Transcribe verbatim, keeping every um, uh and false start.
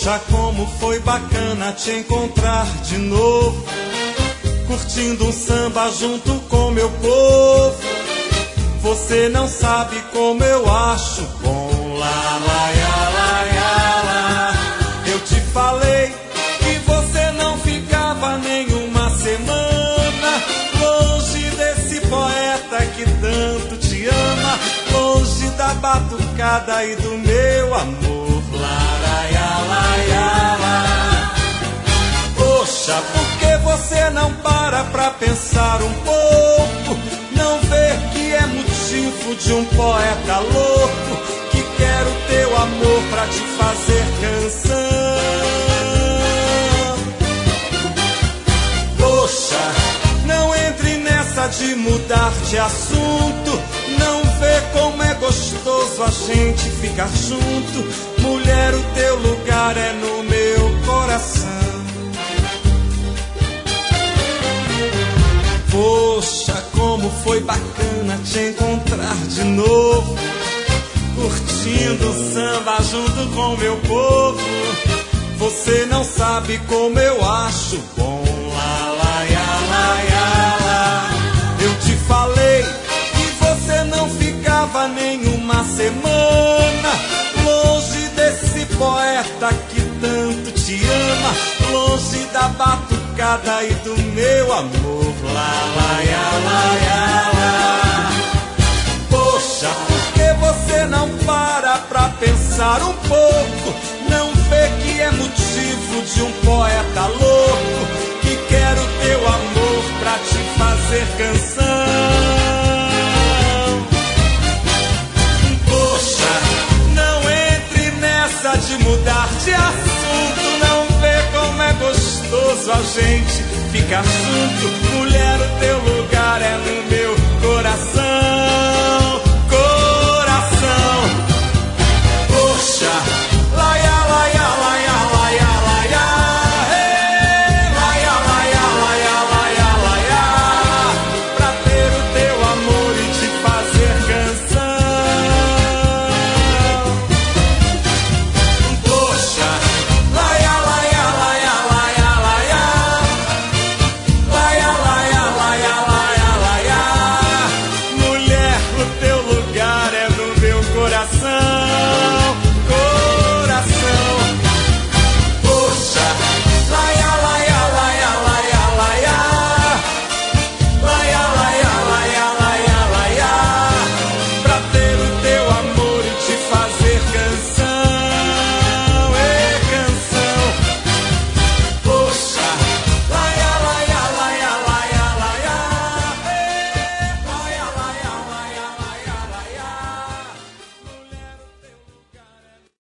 Poxa, como foi bacana te encontrar de novo, curtindo um samba junto com meu povo. Você não sabe como eu acho bom. Lá, lá, lá, lá, lá, lá. Eu te falei que você não ficava nenhuma semana longe desse poeta que tanto te ama, longe da batucada e do meu amor. Lá, lá, lá, lá, lá. Poxa, por que você não para pra pensar um pouco? Não vê que é motivo de um poeta louco que quer o teu amor pra te fazer canção. Poxa, não entre nessa de mudar de assunto. Não vê como é gostoso a gente ficar junto. Mulher, o teu lugar é no meu coração. Poxa, como foi bacana te encontrar de novo, curtindo o samba junto com meu povo. Você não sabe como eu acho bom. Lá, lá, lá, lá, lá, lá. Eu te falei que você não ficava nenhuma semana longe desse poeta que tanto te ama, longe da batucada e do meu amor. Lá, lá, lá, lá, lá. Poxa, por que você não para pra pensar um pouco? Não vê que é motivo de um poeta louco que quer o teu amor pra te fazer canção. Poxa, não entre nessa de mudar de assunto. Não vê como é gostoso a gente ficar junto. Mulher, o teu lugar